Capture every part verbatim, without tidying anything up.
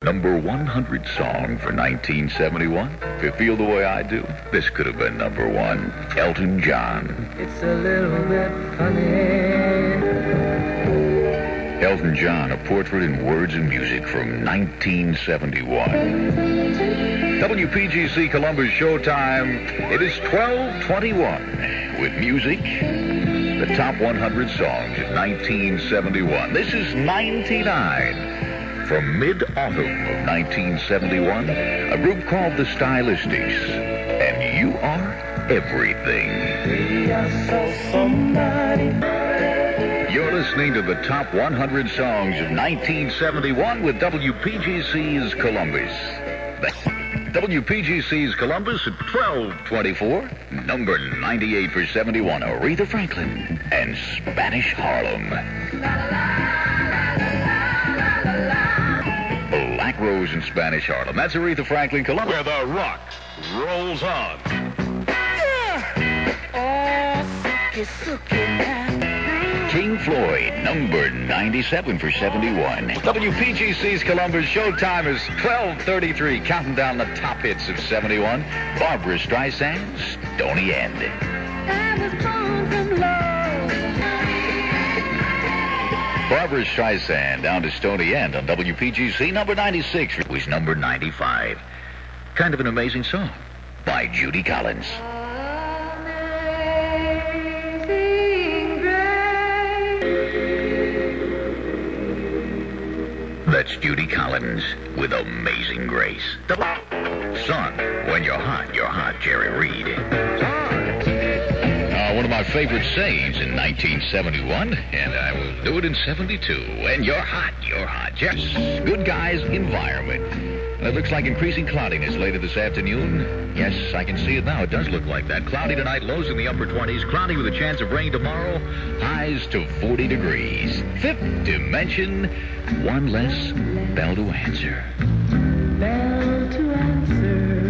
number one hundred song for nineteen seventy-one. If you feel the way I do, this could have been number one. Elton John. It's a little bit funny. Elton John, a portrait in words and music from nineteen seventy-one. W P G C Columbus Showtime. It is twelve twenty-one with music. The top one hundred songs of nineteen seventy-one. This is ninety-nine. From mid-autumn of nineteen seventy-one, a group called the Stylistics. And you are everything. You're listening to the top one hundred songs of nineteen seventy-one with W P G C's Columbus. W P G C's Columbus at twelve twenty-four, number ninety-eight for seventy-one, Aretha Franklin and Spanish Harlem. Black Rose and Spanish Harlem. That's Aretha Franklin, Columbus. Where the rock rolls on. King Floyd, number ninety-seven for seventy-one. W P G C's Columbus Showtime is twelve thirty-three, counting down the top hits of seventy-one. Barbra Streisand, Stony End. I was born from love. Barbra Streisand down to Stony End on W P G C. Number ninety-six was number ninety-five. Kind of an amazing song by Judy Collins. That's Judy Collins with Amazing Grace. Son, when you're hot, you're hot, Jerry Reed. Uh, one of my favorite sayings in nineteen seventy-one, and I will do it in seventy-two. When you're hot, you're hot. Yes, good guys, environment. And it looks like increasing cloudiness later this afternoon. Yes, I can see it now. It does look like that. Cloudy tonight, lows in the upper twenties. Cloudy with a chance of rain tomorrow. Highs to forty degrees. Fifth dimension, one less bell to answer. Bell to answer.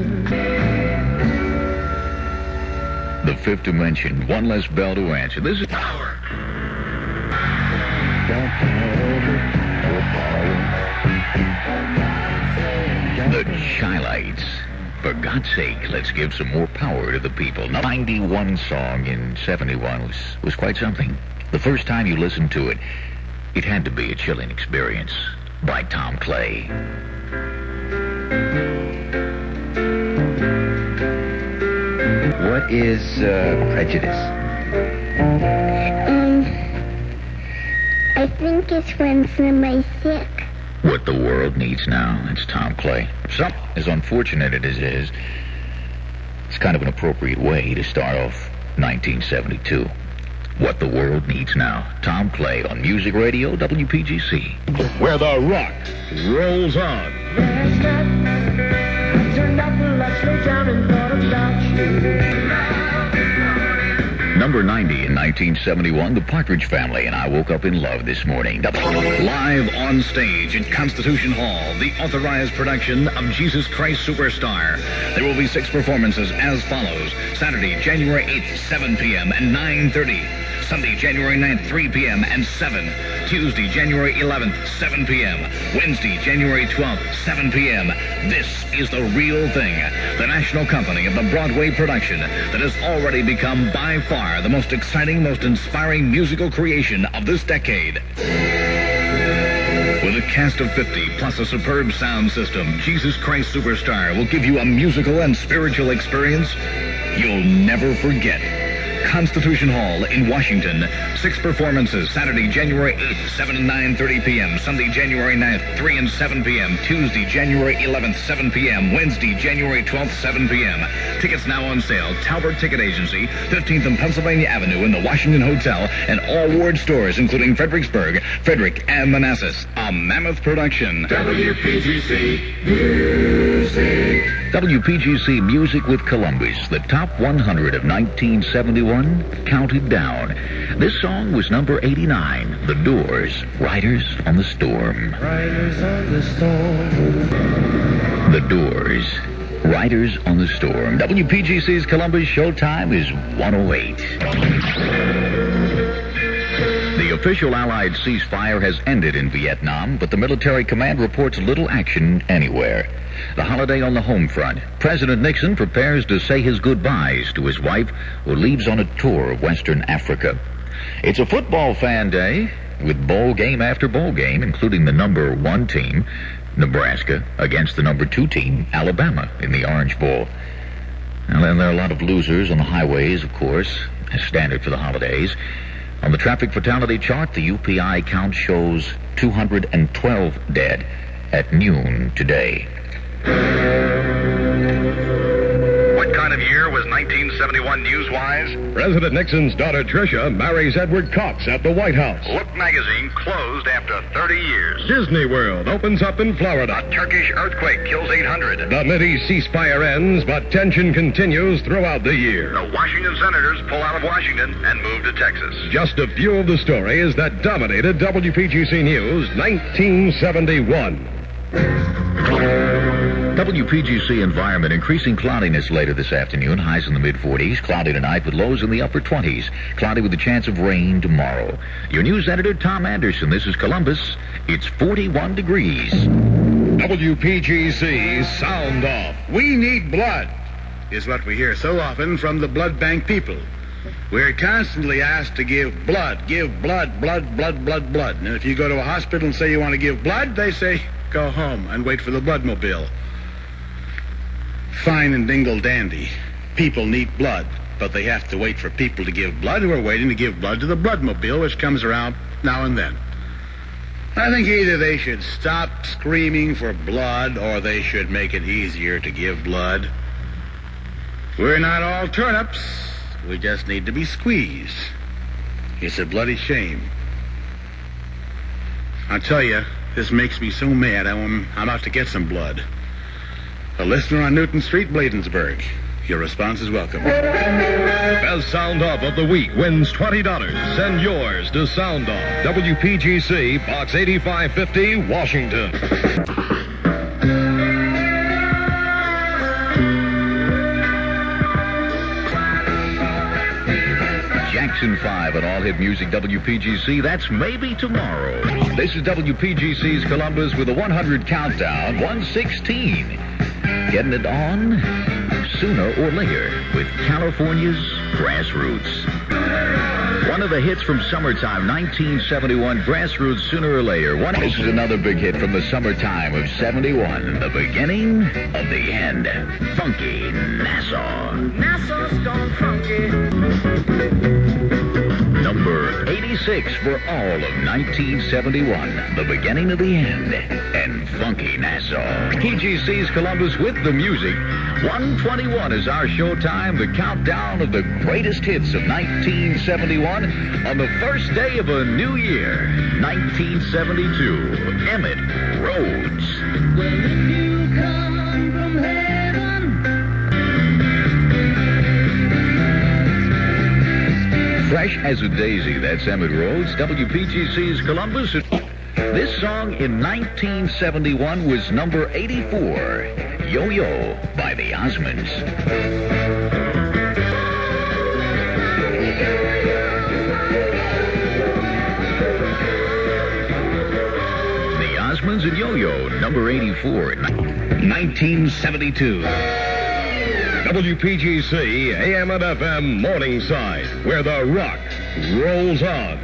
The fifth dimension, one less bell to answer. This is power. The Chi-Lites. For God's sake, let's give some more power to the people. ninety-one song in seventy-one was, was quite something. The first time you listened to it, it had to be a chilling experience. By Tom Clay. What is uh, prejudice? Um, I think it's when somebody's sick. What the world needs now. It's Tom Clay. Some, as unfortunate as it is, it's kind of an appropriate way to start off nineteen seventy-two. What the world needs now. Tom Clay on Music Radio, W P G C. Where the rock rolls on. Last night, I turned off the lights, lay down and thought about you. Number ninety in nineteen seventy-one, The Partridge Family, and I Woke Up in Love this morning. Live on stage at Constitution Hall, the authorized production of Jesus Christ Superstar. There will be six performances as follows. Saturday, January eighth, seven p.m. and nine thirty. Sunday, January ninth, three p.m. and seven. Tuesday, January eleventh, seven p.m. Wednesday, January twelfth, seven p.m. This is the real thing. The national company of the Broadway production that has already become by far the most exciting, most inspiring musical creation of this decade. With a cast of fifty plus a superb sound system, Jesus Christ Superstar will give you a musical and spiritual experience you'll never forget. Constitution Hall in Washington. Six performances. Saturday, January eighth, seven and nine thirty p.m. Sunday, January ninth, three and seven p.m. Tuesday, January eleventh, seven p.m. Wednesday, January twelfth, seven p.m. Tickets now on sale. Talbert Ticket Agency, fifteenth and Pennsylvania Avenue in the Washington Hotel, and all Ward stores, including Fredericksburg, Frederick, and Manassas. A mammoth production. W P G C Music. W P G C Music with Columbus, the top one hundred of nineteen seventy-one, counted down. This song was number eighty-nine, The Doors, Riders on the Storm. Riders on the storm. The Doors, Riders on the Storm. W P G C's Columbus Showtime is one oh eight. The official Allied ceasefire has ended in Vietnam, but the military command reports little action anywhere. The holiday on the home front. President Nixon prepares to say his goodbyes to his wife, who leaves on a tour of Western Africa. It's a football fan day, with bowl game after bowl game, including the number one team, Nebraska, against the number two team, Alabama, in the Orange Bowl. And then there are a lot of losers on the highways, of course, as standard for the holidays. On the traffic fatality chart, the U P I count shows two hundred twelve dead at noon today. What kind of year was nineteen seventy-one news-wise? President Nixon's daughter Tricia marries Edward Cox at the White House. Look magazine closed after thirty years. Disney World opens up in Florida. A Turkish earthquake kills eight hundred. The Mideast ceasefire ends, but tension continues throughout the year. The Washington Senators pull out of Washington and move to Texas. Just a few of the stories that dominated W P G C News nineteen seventy-one. W P G C environment, increasing cloudiness later this afternoon, highs in the mid forties, cloudy tonight with lows in the upper twenties, cloudy with a chance of rain tomorrow. Your news editor, Tom Anderson. This is Columbus. It's forty-one degrees. W P G C Sound Off. We need blood, is what we hear so often from the blood bank people. We're constantly asked to give blood, give blood, blood, blood, blood, blood. And if you go to a hospital and say you want to give blood, they say, go home and wait for the bloodmobile. Fine and dingle dandy. People need blood, but they have to wait for people to give blood who are waiting to give blood to the bloodmobile, which comes around now and then. I think either they should stop screaming for blood or they should make it easier to give blood. We're not all turnips. We just need to be squeezed. It's a bloody shame. I'll tell you, this makes me so mad I'm about to get some blood. A listener on Newton Street, Bladensburg. Your response is welcome. Best Sound Off of the Week wins twenty dollars. Send yours to Sound Off, W P G C, Box eighty-five fifty, Washington. Jackson five at All Hit Music W P G C. That's maybe tomorrow. This is W P G C's Columbus with a one hundred countdown, one sixteen. Getting it on sooner or later with California's Grassroots. One of the hits from summertime, nineteen seventy-one, Grassroots, Sooner or Later. One, this is another big hit from the summertime of seventy-one, the beginning of the end. Funky Nassau. Nassau's gone funky. Number eighty-six for all of nineteen seventy-one, the beginning of the end, and Funky Nassau. P G C's Columbus with the music. one twenty-one is our showtime, the countdown of the greatest hits of nineteen seventy-one on the first day of a new year, nineteen seventy-two. Emmett Rhodes. Well, if you come from heaven, fresh as a daisy, that's Emmett Rhodes, W P G C's Columbus. This song in nineteen seventy-one was number eighty-four, Yo-Yo by the Osmonds. The Osmonds and Yo-Yo, number eighty-four in nineteen seventy-two. W P G C, A M and F M, Morningside, where the rock rolls on.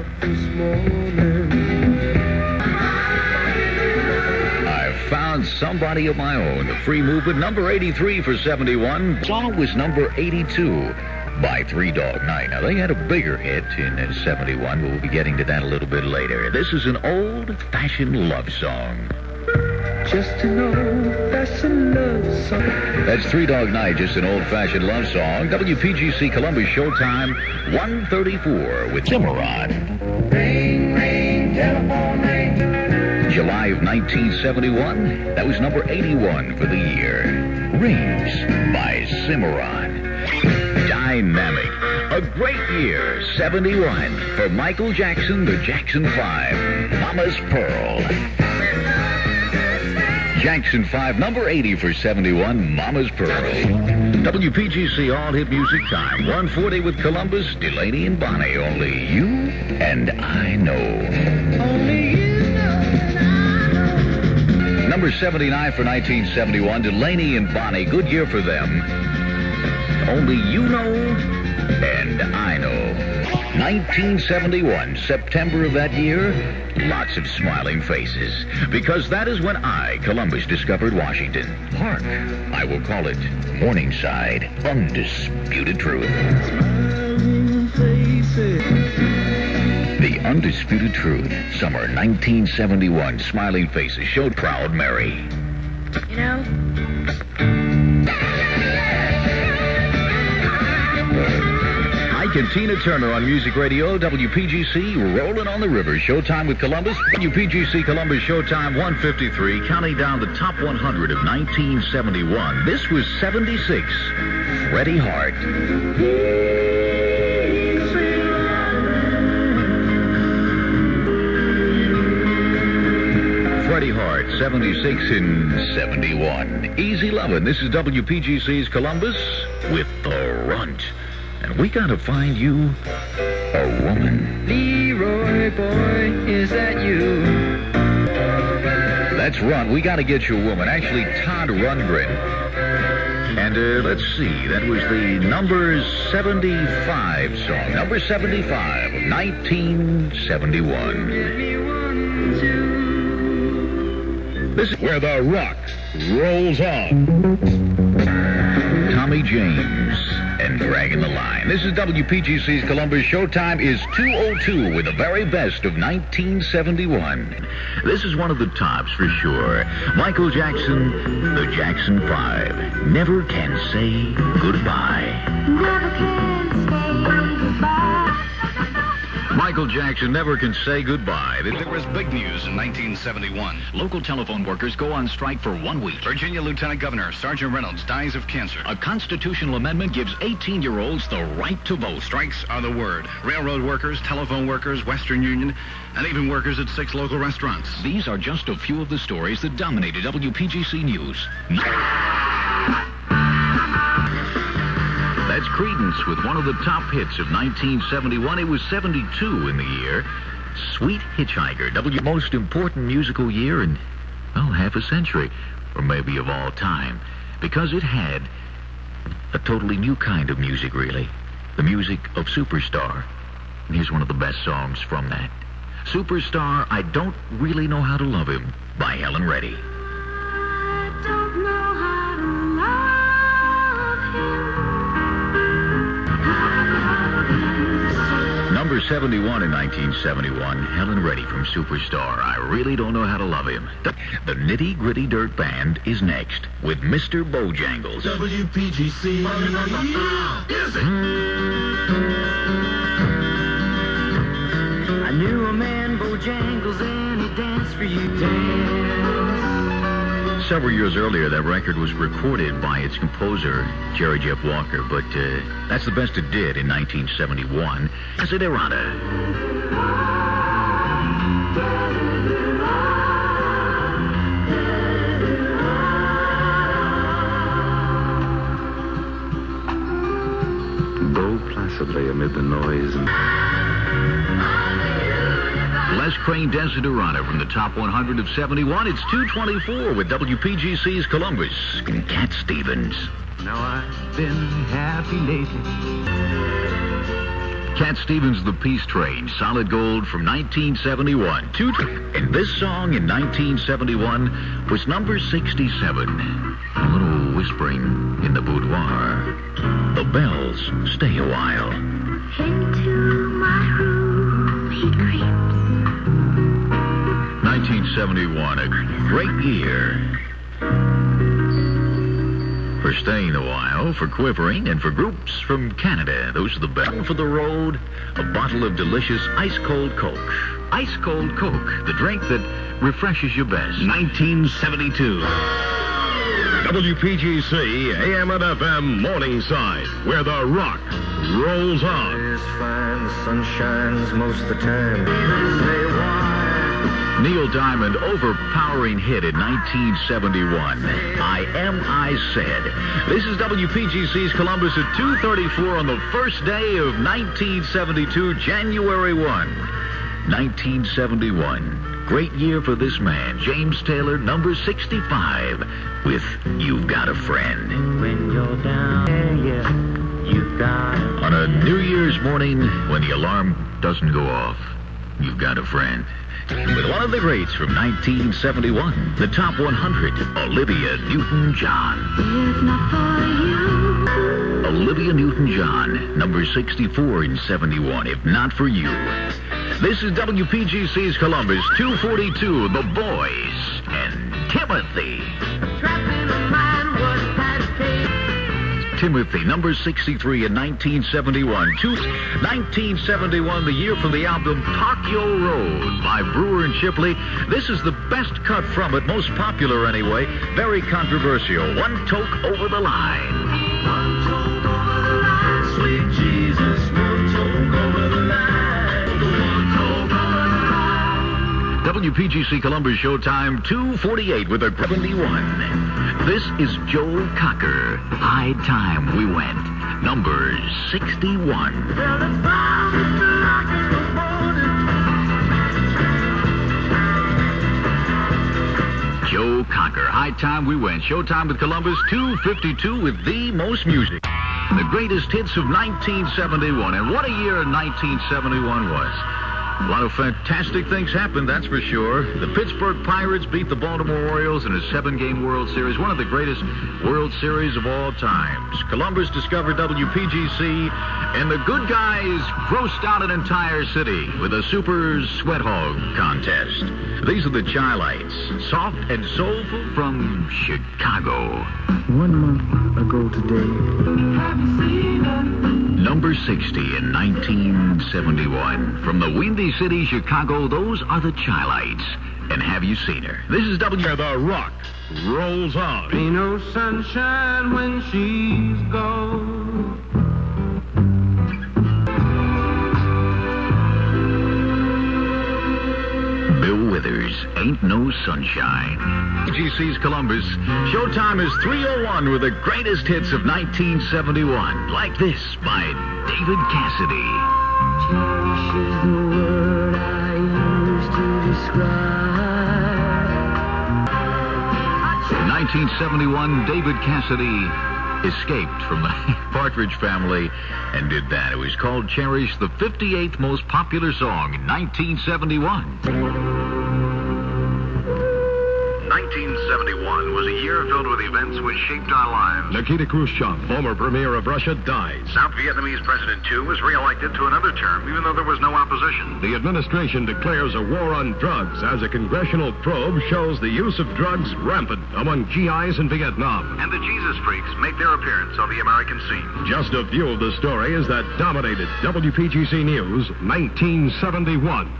I found somebody of my own. The Free Movement, number eighty-three for seventy-one. Song was number eighty-two by Three Dog Night. Now, they had a bigger hit in seventy-one, but we'll be getting to that a little bit later. This is an old-fashioned love song. just an old-fashioned love song. That's Three Dog Night, just an old-fashioned love song. W P G C Columbus Showtime, one thirty-four with Cimarron. Ring, ring, telephone ring. July of nineteen seventy-one, that was number eighty-one for the year. Rings by Cimarron. Dynamic. A great year, seventy-one, for Michael Jackson, the Jackson Five, Mama's Pearl. Jackson five, number eighty for seventy-one, Mama's Pearl. W P G C All-Hit Music Time, one forty with Columbus, Delaney and Bonnie. Only you and I know. Only you know and I know. Number seventy-nine for nineteen seventy-one, Delaney and Bonnie. Good year for them. Only you know and I know. nineteen seventy-one, September of that year, lots of smiling faces. Because that is when I, Columbus, discovered Washington. Hark, I will call it Morningside. Undisputed Truth. The Undisputed Truth, summer nineteen seventy-one. Smiling faces showed Proud Mary. You know, Ike and Tina Turner on Music Radio, W P G C, rolling on the river. Showtime with Columbus. W P G C Columbus Showtime one fifty-three, counting down the top one hundred of nineteen seventy-one. This was seventy-six. Freddie Hart. Freddie Hart, seventy-six and seventy-one. Easy Lovin'. This is W P G C's Columbus with The Runt. And we gotta find you a woman. Leroy boy, is that you? That's Runt. We gotta get you a woman. Actually, Todd Rundgren. And uh, let's see, that was the number seventy-five song. Number seventy-five of nineteen seventy-one. This is Where the rock rolls on. Tommy James and Dragging the Line. This is W P G C's Columbus. Showtime is two oh two with the very best of nineteen seventy-one. This is one of the tops for sure. Michael Jackson, the Jackson five. Never Can Say Goodbye. never can say goodbye. Michael Jackson Never Can Say Goodbye. This- There was big news in nineteen seventy-one. Local telephone workers go on strike for one week. Virginia Lieutenant Governor Sergeant Reynolds dies of cancer. A constitutional amendment gives eighteen-year-olds the right to vote. Strikes are the word. Railroad workers, telephone workers, Western Union, and even workers at six local restaurants. These are just a few of the stories that dominated W P G C News. That's Creedence with one of the top hits of nineteen seventy-one. It was seventy-two in the year. Sweet Hitchhiker, W most important musical year in, well, half a century, or maybe of all time, because it had a totally new kind of music, really. The music of Superstar. And here's one of the best songs from that. Superstar, I Don't Really Know How to Love Him, by Helen Reddy. I don't know how to love him. Number seventy-one in nineteen seventy-one, Helen Reddy from Superstar. I Really Don't Know How to Love Him. The, the Nitty Gritty Dirt Band is next with Mister Bojangles. W P G C Music. I knew a man, Bojangles, and he danced for you, dance. Several years earlier, that record was recorded by its composer, Jerry Jeff Walker, but uh, that's the best it did in nineteen seventy-one. Desiderata. Go placidly amid the noise and... Les Crane, Desiderata from the top one hundred of seventy-one. It's two twenty-four with W P G C's Columbus and Cat Stevens. Now I've been happy lately. Cat Stevens, The Peace Train, Solid Gold from nineteen seventy-one. Two and this song in nineteen seventy-one was number sixty-seven. A little whispering in the boudoir. The Bells, Stay a While. Into my room he creeps. nineteen seventy-one, a great year for staying a while, for quivering, and for groups from Canada. Those are the best. For the road, a bottle of delicious ice-cold Coke. Ice-cold Coke, the drink that refreshes you best. nineteen seventy-two. W P G C A M and F M Morningside, where the rock rolls on. It's fine, the sun shines most of the time. Say why Neil Diamond, overpowering hit in nineteen seventy-one. I Am I Said. This is W P G C's Columbus at two thirty-four on the first day of nineteen seventy-two, January first, nineteen seventy-one. Great year for this man, James Taylor, number sixty-five, with You've Got a Friend. When you're down, yeah, you've got a On a New Year's morning, when the alarm doesn't go off, you've got a friend. With one of the greats from nineteen seventy-one, the top one hundred, Olivia Newton-John. If not for you. Olivia Newton-John, number sixty-four in seventy-one, If Not For You. This is W P G C's Columbus, two forty-two, The Boys, and Timothy. Timothy, number sixty-three in nineteen seventy-one. Two, nineteen seventy-one, the year from the album Park Your Road by Brewer and Shipley. This is the best cut from it, most popular anyway, very controversial. One Toke Over the Line. One toke over the line, sweet Jesus, one toke over the line, one toke over the line. W P G C Columbus Showtime, two forty-eight with a seventy-one. This is Joe Cocker. High Time We Went, number sixty-one. Well, it's fine, Mister Like in the morning. Joe Cocker, High Time We Went. Showtime with Columbus, two fifty-two with the most music. The greatest hits of nineteen seventy-one. And what a year nineteen seventy-one was. A lot of fantastic things happened, that's for sure. The Pittsburgh Pirates beat the Baltimore Orioles in a seven-game World Series, one of the greatest World Series of all times. Columbus discovered W P G C, and the good guys grossed out an entire city with a Super Sweat Hog contest. These are the Chi-Lites, soft and soulful from Chicago. One month ago today. Have you seen her? Number sixty in nineteen seventy-one. From the Windy City, Chicago, those are the Chi-Lites. And have you seen her? This is W. Where the rock rolls on. Ain't no sunshine when she's gone. Bill Withers, Ain't No Sunshine. G C's Columbus. Showtime is three oh one with the greatest hits of nineteen seventy-one. Like this by David Cassidy. Cherish is the word I use to describe. In nineteen seventy-one, David Cassidy escaped from the Partridge Family and did that. It was called Cherish, the fifty-eighth most popular song in nineteen seventy-one. nineteen seventy-one was a year filled with events which shaped our lives. Nikita Khrushchev, former premier of Russia, dies. South Vietnamese President Thieu was reelected to another term, even though there was no opposition. The administration declares a war on drugs as a congressional probe shows the use of drugs rampant among G Is in Vietnam. And the Jesus Freaks make their appearance on the American scene. Just a few of the stories that dominated W P G C News nineteen seventy-one.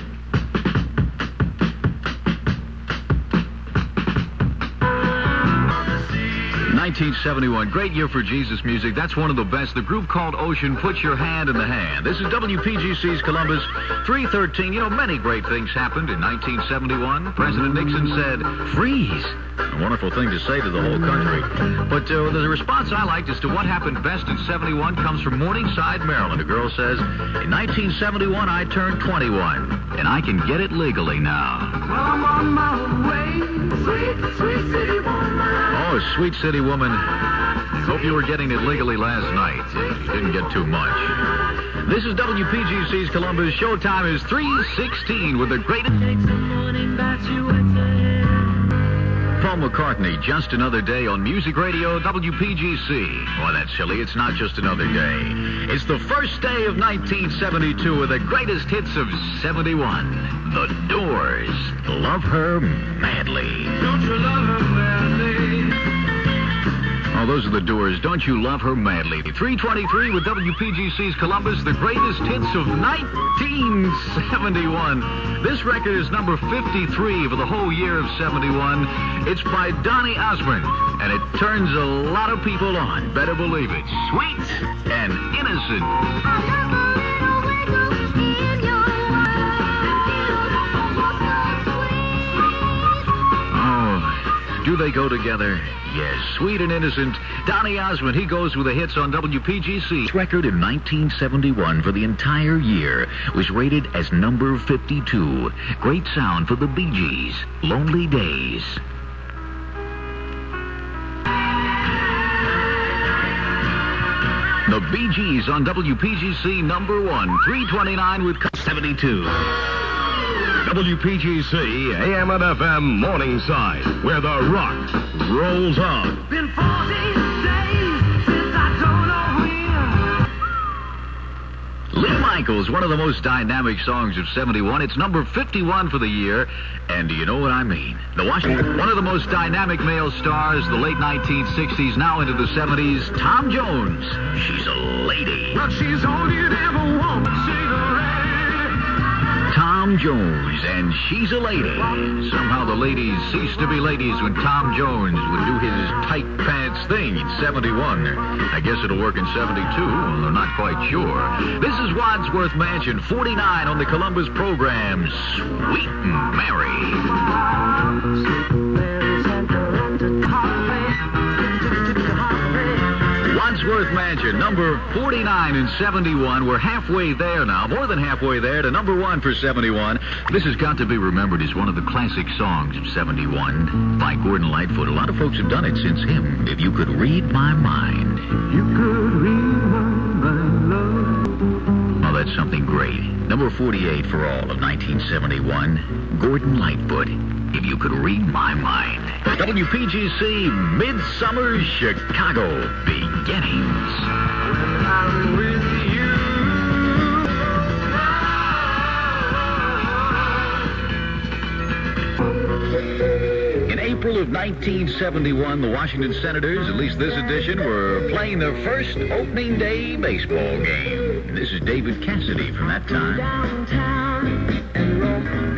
nineteen seventy-one, great year for Jesus music. That's one of the best. The group called Ocean, Put Your Hand in the Hand. This is W P G C's Columbus, three thirteen. You know, many great things happened in nineteen seventy-one. President Nixon said, freeze. A wonderful thing to say to the whole country. But uh, the response I liked as to what happened best in seventy-one comes from Morningside, Maryland. A girl says, in nineteen seventy-one, I turned twenty-one, and I can get it legally now. Well, I'm on my way, sweet, sweet city woman. Oh, sweet city woman. Hope you were getting it legally last night. You didn't get too much. This is W P G C's Columbus. Showtime is three sixteen with the greatest... Paul McCartney, Just Another Day on Music Radio W P G C. Boy, that's silly. It's not just another day. It's the first day of nineteen seventy-two with the greatest hits of seventy-one. The Doors, Love Her Madly. Don't you love her madly? Oh, those are the Doors. Don't You Love Her Madly? three twenty-three with W P G C's Columbus, the greatest hits of nineteen seventy-one. This record is number fifty-three for the whole year of seventy-one. It's by Donny Osmond, and it turns a lot of people on. Better believe it. Sweet and innocent. do they go together? Yes, sweet and innocent. Donny Osmond, he goes with the hits on W P G C. His record in nineteen seventy-one for the entire year was rated as number fifty-two. Great sound for the Bee Gees, Lonely Days. The Bee Gees on W P G C number one, three twenty-nine with seventy-two. W P G C, A M and F M Morningside, where the rock rolls on. Been forty days since I don't know when. Lee Michaels, one of the most dynamic songs of seventy-one. It's number fifty-one for the year. And do you know what I mean? The Washington, one of the most dynamic male stars, the late nineteen sixties, now into the seventies, Tom Jones. She's a lady. But she's all you'd ever want. She's a lady. Tom Jones, and She's a Lady. Somehow the ladies ceased to be ladies when Tom Jones would do his tight pants thing in seventy-one. I guess it'll work in seventy-two, although not quite sure. This is Wadsworth Mansion, forty-nine on the Columbus program, Sweet Mary. Wadsworth Mansion, number forty-nine in seventy-one. We're halfway there now, more than halfway there to number one for seventy-one. This has got to be remembered as one of the classic songs of seventy-one by Gordon Lightfoot. A lot of folks have done it since him. If You Could Read My Mind. You could read my mind, love. Oh, that's something great. Number forty-eight for all of nineteen seventy-one, Gordon Lightfoot. If You Could Read My Mind. W P G C, Midsummer Chicago Beginnings. I'm with you. In April of nineteen seventy-one, the Washington Senators, at least this edition, were playing their first opening day baseball game. And this is David Cassidy from that time. Downtown and roam.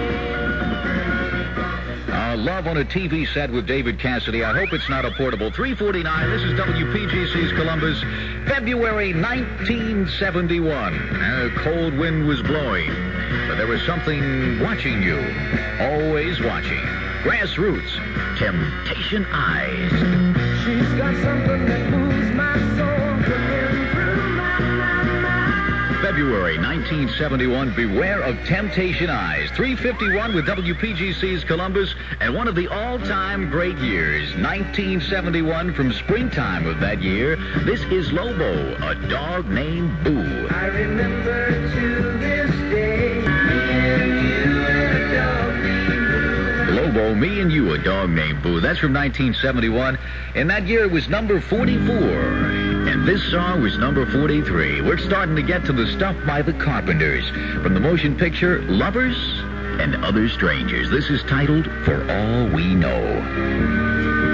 Uh, love on a T V set with David Cassidy. I hope it's not a portable. three forty-nine, this is W P G C's Columbus, February nineteen seventy-one. A cold wind was blowing, but there was something watching you, always watching. Grassroots, Temptation Eyes. She's got something that moves my soul, looking through my mind. February nineteen seventy-one, beware of Temptation Eyes. three fifty-one with W P G C's Columbus, and one of the all-time great years, nineteen seventy-one, from springtime of that year. This is Lobo, A Dog Named Boo. I remember to this day, me and you and a dog named Boo. Lobo, Me and You, A Dog Named Boo. That's from nineteen seventy-one. And that year it was number forty-four. And this song was number forty-three. We're starting to get to the stuff by the Carpenters from the motion picture Lovers and Other Strangers. This is titled For All We Know.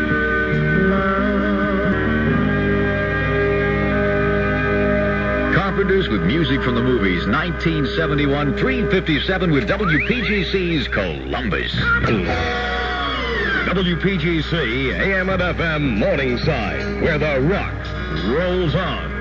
Carpenters with music from the movies, nineteen seventy-one, three fifty-seven with W P G C's Columbus. W P G C, A M and F M Morningside, where the rock rolls on.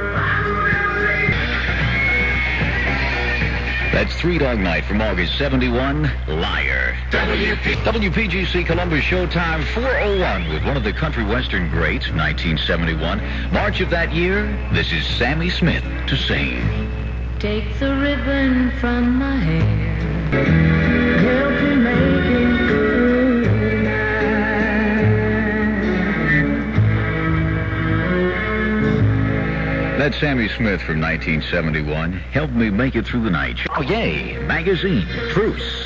That's Three Dog Night from August seventy-one, Liar. W P G C Columbus Showtime four oh one with one of the country western greats of nineteen seventy-one. March of that year, this is Sammy Smith to sing. Take the ribbon from my hair, help me make it through tonight. That's Sammy Smith from nineteen seventy-one. Help me make it through the night. Oh, yay! Magazine, Truce.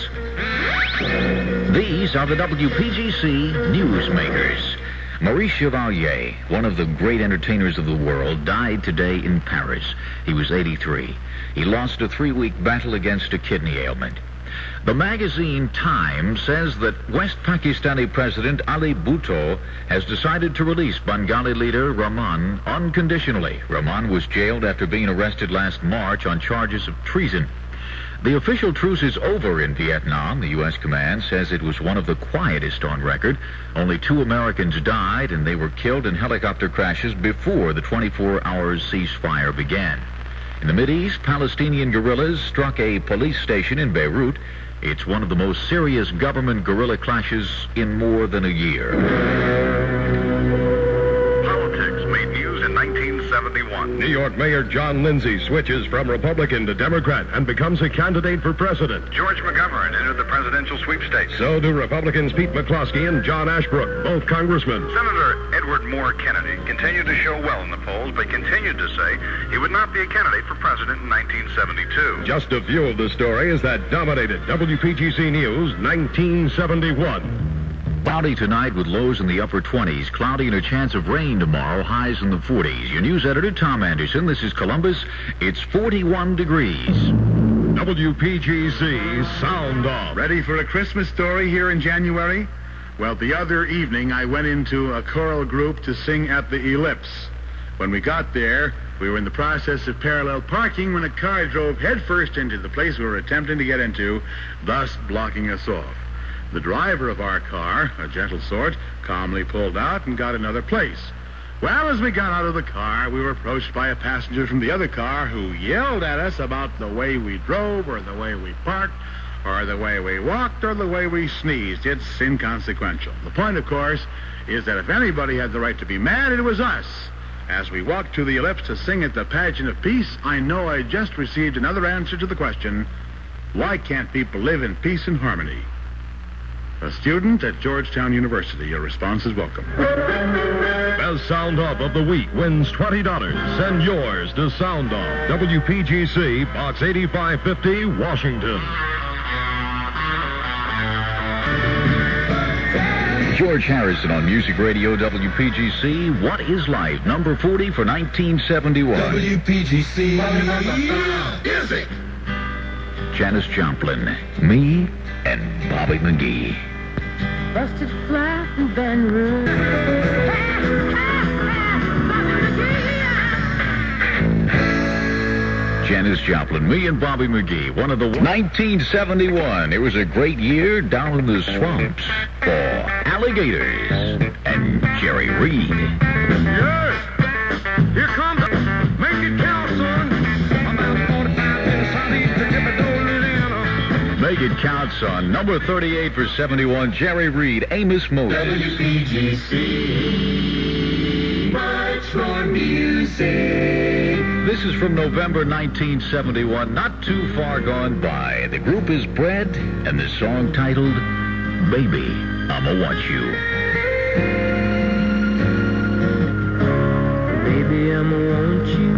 These are the W P G C newsmakers. Maurice Chevalier, one of the great entertainers of the world, died today in Paris. He was eighty-three. He lost a three-week battle against a kidney ailment. The magazine Time says that West Pakistani President Ali Bhutto has decided to release Bengali leader Rahman unconditionally. Rahman was jailed after being arrested last March on charges of treason. The official truce is over in Vietnam. The U S command says it was one of the quietest on record. Only two Americans died, and they were killed in helicopter crashes before the twenty-four hour ceasefire began. In the Mideast, Palestinian guerrillas struck a police station in Beirut. It's one of the most serious government guerrilla clashes in more than a year. Politics made news in nineteen seventy-one. New York Mayor John Lindsay switches from Republican to Democrat and becomes a candidate for president. George McGovern entered the presidential sweepstakes. So do Republicans Pete McCloskey and John Ashbrook, both congressmen. Senator Edward Moore Kennedy continued to show well in the polls, but continued to say he would not be a candidate for president in nineteen seventy-two. Just a few of the stories that dominated W P G C News nineteen seventy-one. Cloudy tonight with lows in the upper twenties. Cloudy and a chance of rain tomorrow, highs in the forties. Your news editor, Tom Anderson. This is Columbus. It's forty-one degrees. W P G C Sound Off. Ready for a Christmas story here in January? Well, the other evening I went into a choral group to sing at the Ellipse. When we got there, we were in the process of parallel parking when a car drove headfirst into the place we were attempting to get into, thus blocking us off. The driver of our car, a gentle sort, calmly pulled out and got another place. Well, as we got out of the car, we were approached by a passenger from the other car who yelled at us about the way we drove or the way we parked or the way we walked or the way we sneezed. It's inconsequential. The point, of course, is that if anybody had the right to be mad, it was us. As we walked to the Ellipse to sing at the Pageant of Peace, I know I just received another answer to the question, why can't people live in peace and harmony? A student at Georgetown University. Your response is welcome. Best Sound Off of the Week wins twenty dollars. Send yours to Sound Off, W P G C, Box eighty-five fifty, Washington. George Harrison on Music Radio W P G C. What is Life? Number forty for nineteen seventy-one. W P G C Music. Janis Joplin, me and Bobby McGee. Busted flat in Baton Rouge. Janis Joplin, me and Bobby McGee. One of the nineteen seventy-one. It was a great year down in the swamps for alligators and Jerry Reed. Yes! Here comes the... Make it count, son! About forty-five minutes out east to Thibodaux, Louisiana. Make it count, son. Number thirty-eight for seventy-one, Jerry Reed, Amos Moses. W P G C, much more music. This is from November nineteen seventy-one, not too far gone by. The group is Bread, and the song titled, Baby, I'ma Want You. Baby, I'ma want you.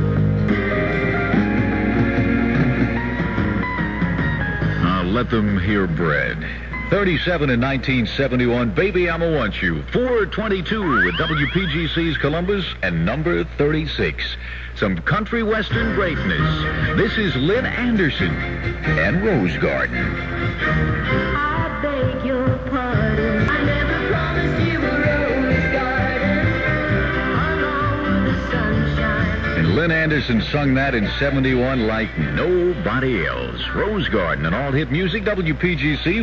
I'll let them hear Bread. thirty-seven in nineteen seventy-one, Baby, I'ma Want You. four twenty-two with W P G C's Columbus, and number thirty-six. Some country western greatness. This is Lynn Anderson and Rose Garden. I beg your pardon. I never promised you a rose garden along with the sunshine. And Lynn Anderson sung that in seventy-one like nobody else. Rose Garden and all hit music, W P G C.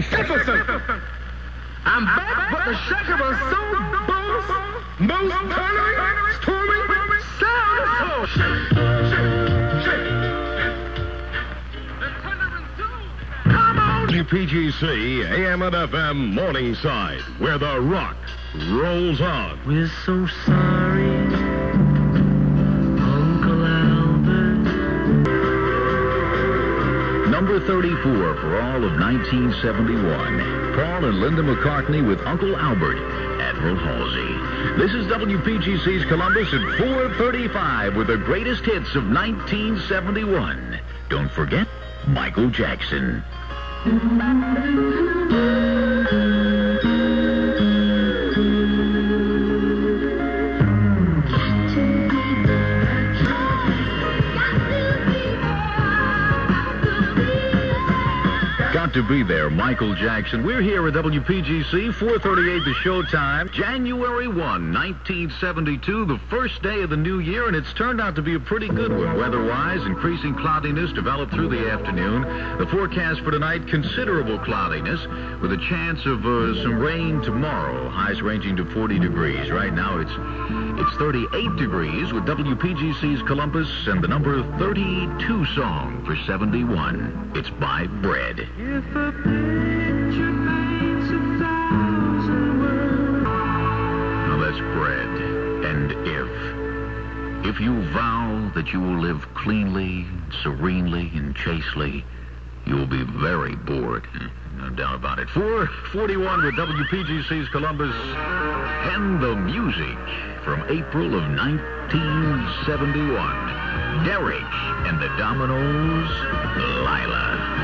I'm back, but the shack of a soul bones, most thundering, storming, sound of soul. Shake, shake, shake. The thunder and soul. Come on. W P G C, A M and F M, Morningside, where the rock rolls on. We're so sorry, Uncle Albert. Number thirty-four for all of nineteen seventy-one. Paul and Linda McCartney with Uncle Albert, Admiral Halsey. This is W P G C's Columbus at four thirty-five with the greatest hits of nineteen seventy-one. Don't forget, Michael Jackson. Got to be there, Michael Jackson. We're here at W P G C, four thirty-eight the showtime. January first, nineteen seventy-two, the first day of the new year, and it's turned out to be a pretty good one. Weather-wise, increasing cloudiness developed through the afternoon. The forecast for tonight, considerable cloudiness with a chance of uh, some rain tomorrow. Highs ranging to forty degrees. Right now, it's it's thirty-eight degrees with W P G C's Columbus and the number thirty-two song for seventy-one. It's by Bread. If If a picture paints a thousand words. Now that's bread. And if. If you vow that you will live cleanly, serenely, and chastely, you will be very bored. No doubt about it. four forty-one with W P G C's Columbus and the music from April of nineteen seventy-one. Derek and the Dominoes, Lila.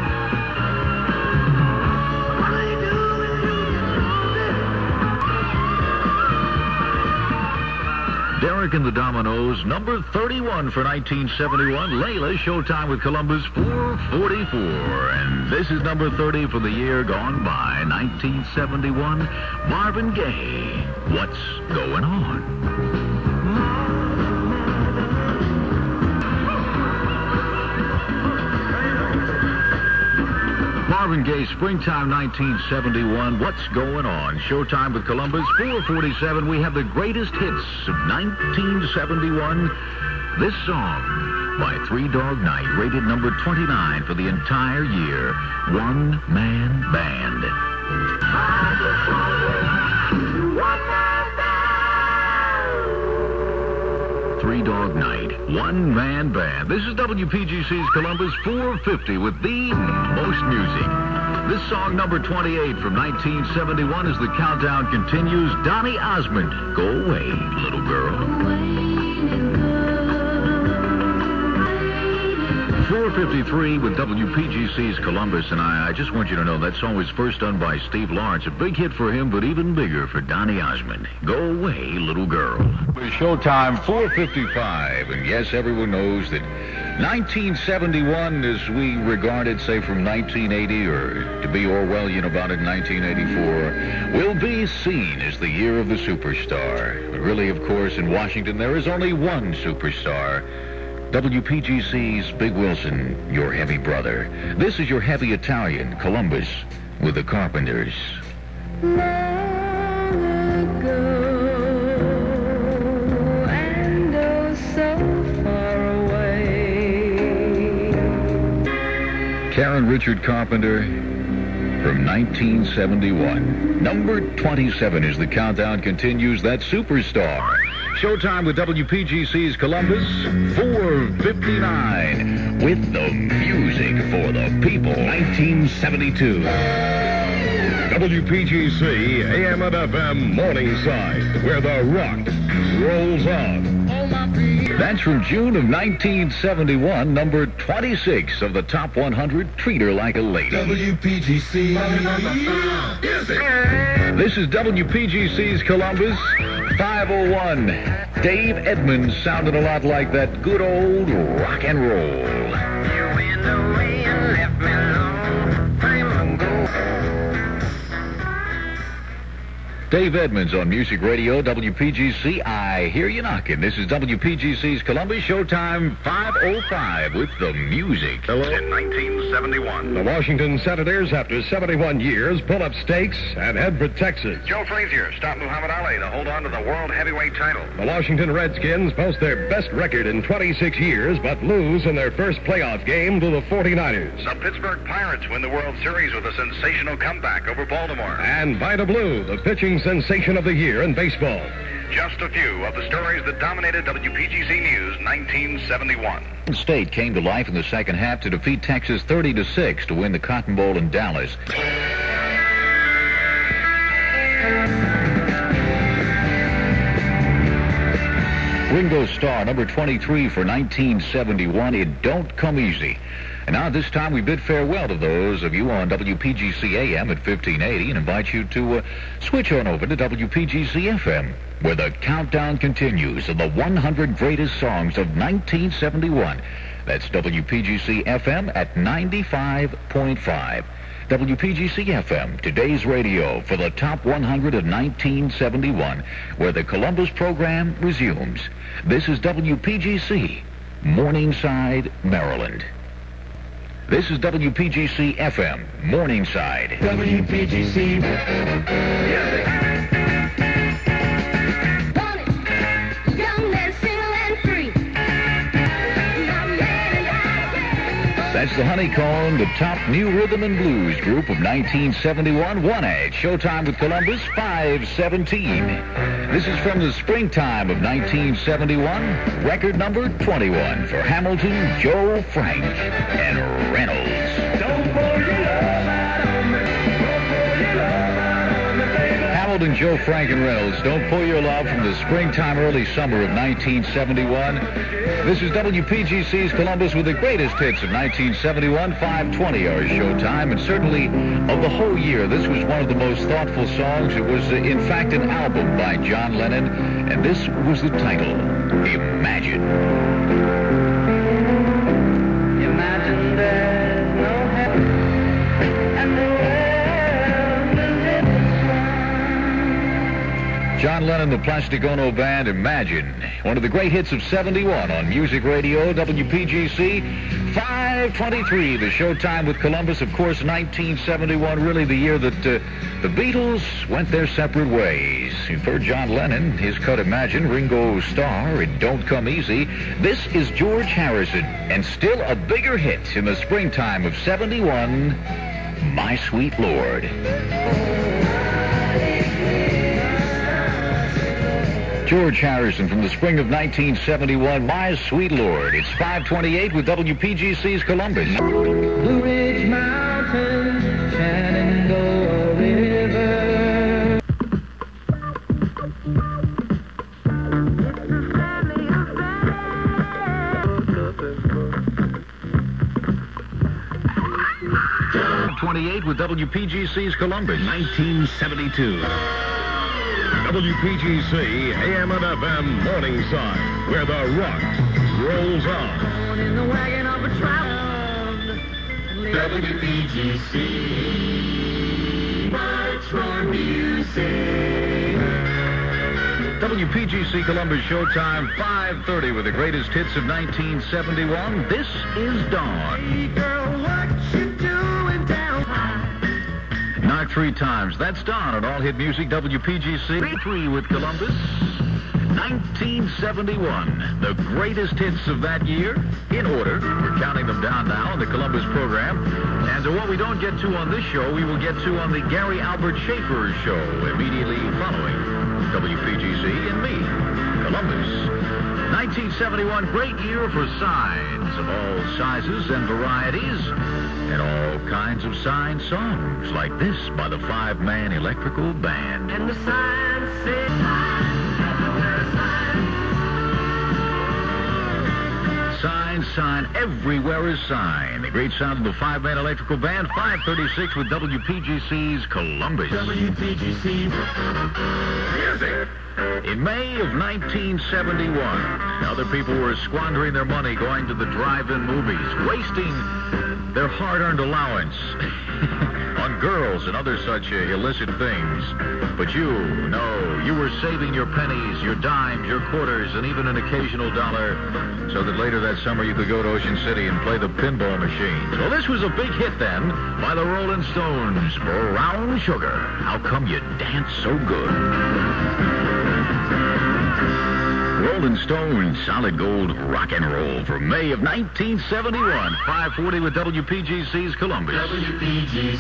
Derek and the Dominoes, number thirty-one for nineteen seventy-one. Layla, Showtime with Columbus, four forty-four. And this is number thirty for the year gone by, nineteen seventy-one. Marvin Gaye, What's Going On? Marvin Gaye, Springtime nineteen seventy-one, What's Going On? Showtime with Columbus, four forty-seven. We have the greatest hits of nineteen seventy-one. This song by Three Dog Night, rated number twenty-nine for the entire year. One Man Band. Three Dog Night, One Man Band. This is W P G C's Columbus, four fifty with the most music. This song, number twenty-eight from nineteen seventy-one, as the countdown continues. Donny Osmond, Go Away, Little Girl. four fifty-three with W P G C's Columbus, and I, I just want you to know that song was first done by Steve Lawrence. A big hit for him, but even bigger for Donny Osmond. Go Away, Little Girl. Showtime, four fifty-five, and yes, everyone knows that nineteen seventy-one, as we regard it, say, from nineteen eighty, or to be Orwellian about it, nineteen eighty-four, will be seen as the year of the superstar. But really, of course, in Washington, there is only one superstar. W P G C's Big Wilson, your heavy brother. This is your heavy Italian, Columbus, with the Carpenters. Long ago, and oh so far away. Karen Richard Carpenter from nineteen seventy-one. Number twenty-seven as the countdown continues. That superstar. Showtime with W P G C's Columbus, four fifty-nine, with the music for the people. nineteen seventy-two. W P G C, A M and F M, Morningside, where the rock rolls on. That's from June of nineteen seventy-one, number twenty-six of the top one hundred, Treat Her Like a Lady. W P G C. This is W P G C's Columbus, five oh one. Dave Edmunds sounded a lot like that good old rock and roll. You went away and left me long time ago. Dave Edmunds on Music Radio, W P G C. I hear you knocking. This is W P G C's Columbus, Showtime, five oh five with the music. Hello. In nineteen seventy-one, the Washington Senators, after seventy-one years, pull up stakes and head for Texas. Joe Frazier stopped Muhammad Ali to hold on to the world heavyweight title. The Washington Redskins post their best record in twenty-six years, but lose in their first playoff game to the forty-niners. The Pittsburgh Pirates win the World Series with a sensational comeback over Baltimore. And Vida Blue, the pitching sensation of the year in baseball. Just a few of the stories that dominated W P G C News nineteen seventy-one. State came to life in the second half to defeat Texas thirty to six to win the Cotton Bowl in Dallas. Ringo Starr, number twenty-three for nineteen seventy-one, It Don't Come Easy. And now this time we bid farewell to those of you on W P G C A M at fifteen eighty and invite you to uh, switch on over to W P G C F M, where the countdown continues of the one hundred greatest songs of nineteen seventy-one. That's W P G C F M at ninety-five point five. W P G C F M, today's radio for the top one hundred of nineteen seventy-one, where the Columbus program resumes. This is W P G C, Morningside, Maryland. This is W P G C F M, Morningside. W P G C. That's the Honeycomb, the top new rhythm and blues group of nineteen seventy-one. One at Showtime with Columbus, five seventeen. This is from the springtime of nineteen seventy-one. Record number twenty-one for Hamilton, Joe Frank, and Reynolds. Don't pour your love out on me. Don't pour your love out on me, baby. Hamilton, Joe Frank, and Reynolds. Don't pull your love from the springtime, early summer of nineteen seventy-one. This is W P G C's Columbus with the greatest hits of nineteen seventy-one, five twenty our showtime, and certainly of the whole year, this was one of the most thoughtful songs. It was, uh, in fact, an album by John Lennon, and this was the title, Imagine. Imagine there's no heaven, and the world will live. John Lennon, the Plastic Ono Band, Imagine. One of the great hits of seventy-one on Music Radio, W P G C. five twenty-three, the showtime with Columbus. Of course, nineteen seventy-one, really the year that uh, the Beatles went their separate ways. You've heard John Lennon, his cut Imagine, Ringo Starr, It Don't Come Easy. This is George Harrison, and still a bigger hit in the springtime of seventy-one, My Sweet Lord. George Harrison from the spring of nineteen seventy-one, My Sweet Lord. It's five twenty-eight with W P G C's Columbus. Blue Ridge Mountains, Shenandoah River. twenty-eight with W P G C's Columbus. nineteen seventy-two. W P G C A M and F M Morningside, where the rock rolls on. Born in the wagon of a traveler. W P G C, much more music. W P G C Columbus Showtime, five thirty with the greatest hits of nineteen seventy-one. This is Dawn. Hey girl, what you doing down high? Knock three times. That's Dawn on All Hit Music, W P G C. three with Columbus. nineteen seventy-one. The greatest hits of that year. In order. We're counting them down now on the Columbus program. And to what we don't get to on this show, we will get to on the Gary Albert Schaefer show immediately following W P G C and me, Columbus. nineteen seventy-one, great year for signs of all sizes and varieties. And all kinds of sign songs like this by the five-man electrical band. And the signs say everywhere Sign, sign, everywhere is sign. The great sound of the five-man electrical band, five thirty-six with W P G C's Columbus. W P G C music. In May of nineteen seventy-one, other people were squandering their money going to the drive-in movies, wasting their hard-earned allowance on girls and other such uh, illicit things. But you, no, you were saving your pennies, your dimes, your quarters, and even an occasional dollar so that later that summer you could go to Ocean City and play the pinball machines. Well, this was a big hit then by the Rolling Stones, Brown Sugar. How come you dance so good? Rolling Stones, solid gold rock and roll for May of nineteen seventy-one. five forty with W P G C's Columbus. W P G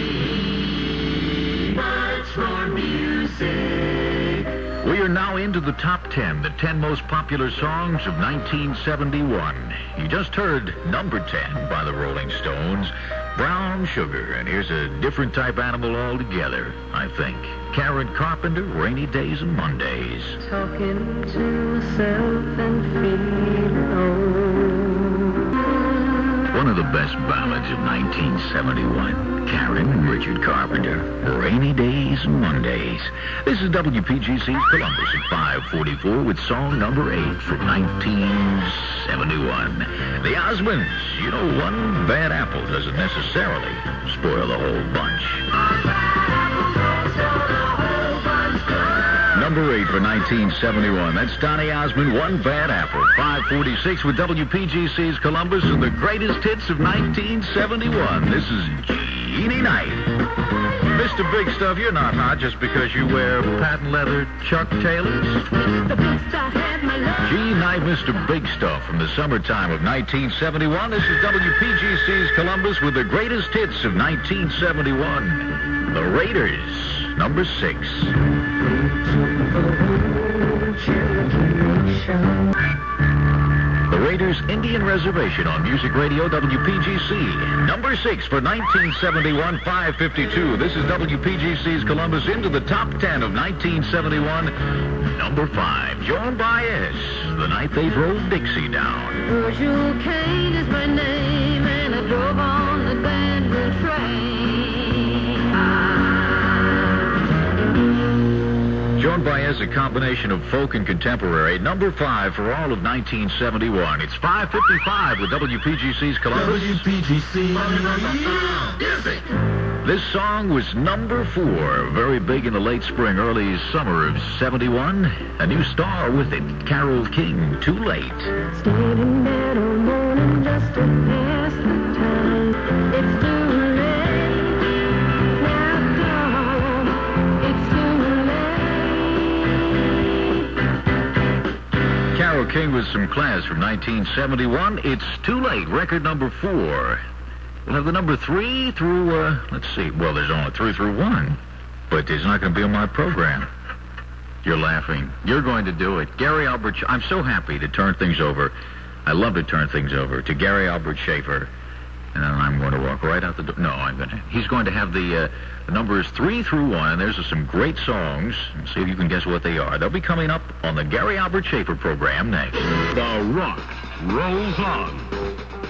C, much more music. We are now into the top ten, the ten most popular songs of nineteen seventy-one. You just heard number ten by the Rolling Stones, Brown Sugar. And here's a different type animal altogether, I think. Karen Carpenter, Rainy Days and Mondays. talking to myself and feeling old. One of the best ballads of nineteen seventy-one. Karen and Richard Carpenter, Rainy Days and Mondays. This is W P G C Columbus at five forty-four with song number eight from nineteen seventy-one. The Osmonds. You know, one bad apple doesn't necessarily spoil the whole bunch. Number eight for nineteen seventy-one. That's Donny Osmond, One Bad Apple. five forty-six with W P G C's Columbus and the greatest hits of nineteen seventy-one. This is Jeannie Knight. Mister Big Stuff, you're not hot just because you wear patent leather Chuck Taylors. The best I had Gee, night, Mister Big Stuff from the summertime of nineteen seventy-one. This is W P G C's Columbus with the greatest hits of nineteen seventy-one. The Raiders, number six. The Raiders Indian Reservation on Music Radio W P G C. Number six for nineteen seventy-one, five fifty-two. This is W P G C's Columbus into the top ten of nineteen seventy-one. Number five, Joan Baez, The Night They Drove Dixie Down. Virgil Kane is my name, and I drove on the Danville train. Joan Baez, a combination of folk and contemporary. Number five for all of nineteen seventy-one. It's five fifty-five with W P G C's Columbus. W P G C Music. This song was number four, very big in the late spring, early summer of seventy-one. A new star with it, Carole King, Too Late. Stayed in bed all morning just to pass the time. It's too late. Now gone. It's too late. Carole King with some class from nineteen seventy-one. It's Too Late, record number four. We'll have the number three through, uh, let's see, well, there's only three through one, but it's not going to be on my program. You're laughing. You're going to do it. Gary Albert, I'm so happy to turn things over. I love to turn things over to Gary Albert Schaefer. And then I'm going to walk right out the door. No, I'm going to, he's going to have the, uh, the numbers three through one, and there's some great songs. See if you can guess what they are. They'll be coming up on the Gary Albert Schaefer program next. The rock rolls on.